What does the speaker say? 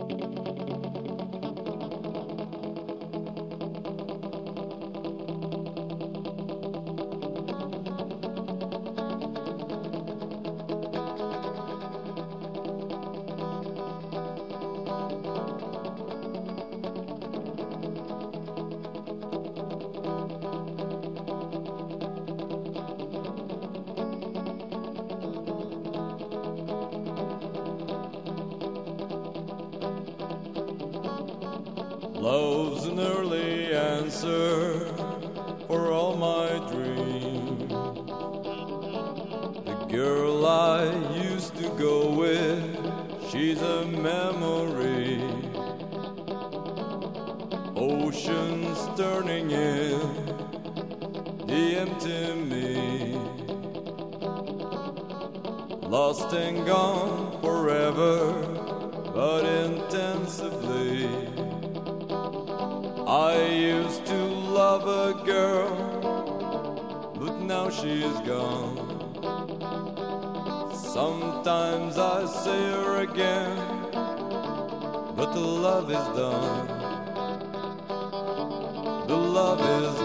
Love's an early answer for all my dreams. The girl I used to go with, she's a memory. Oceans turning in the empty me. Lost and gone forever, but intensively. I used to love a girl, but now she is gone. Sometimes I see her again, but the love is done. The love is